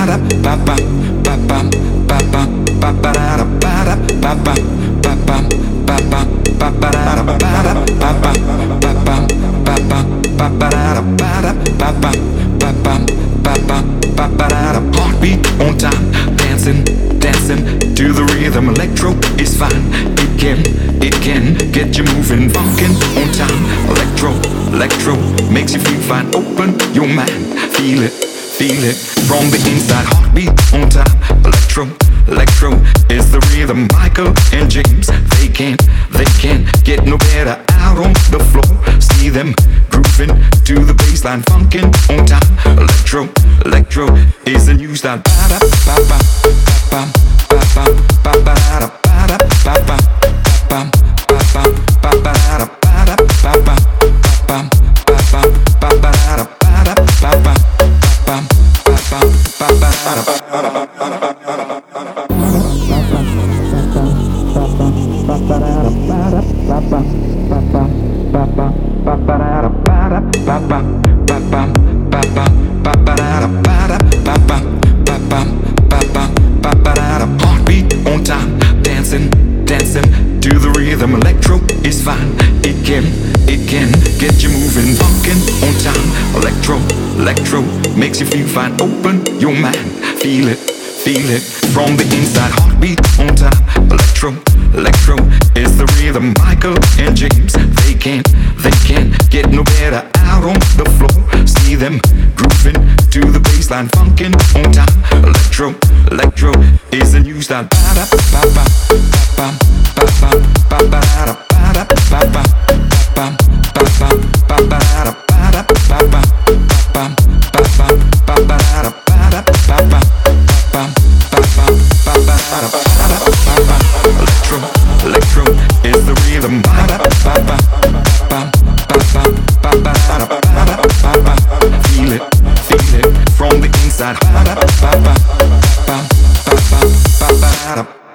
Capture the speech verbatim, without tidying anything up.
Heartbeat on time, dancing, dancing to the rhythm. Electro is fine, it can, it can get you moving. Funkin' on time, electro, electro makes you feel fine. Open your mind, feel it, feel it from the inside. Heartbeat on time, electro, electro is the rhythm. Michael and James, they can't, they can't get no better. Out on the floor, see them grooving to the baseline. Funkin' on time, electro, electro is the new style. Ba ba ba ba ba ba ba ba ba ba ba ba ba Heartbeat on time, dancing, dancing to the rhythm. Electro is fine, it can, it can get you moving. Funkin' on time, electro, electro makes you feel fine. Open your mind, feel it, feel it from the inside. Heartbeat on time, electro, electro is the rhythm. Michael and James, they can't, they can't get no better. Out on the floor, see them grooving to the baseline. Funkin' on time, electro, electro is the new style. Ba ba ba ba ba ba ba ba ba ba ba ba ba Electro, electro is the rhythm. Feel it, feel it from the inside.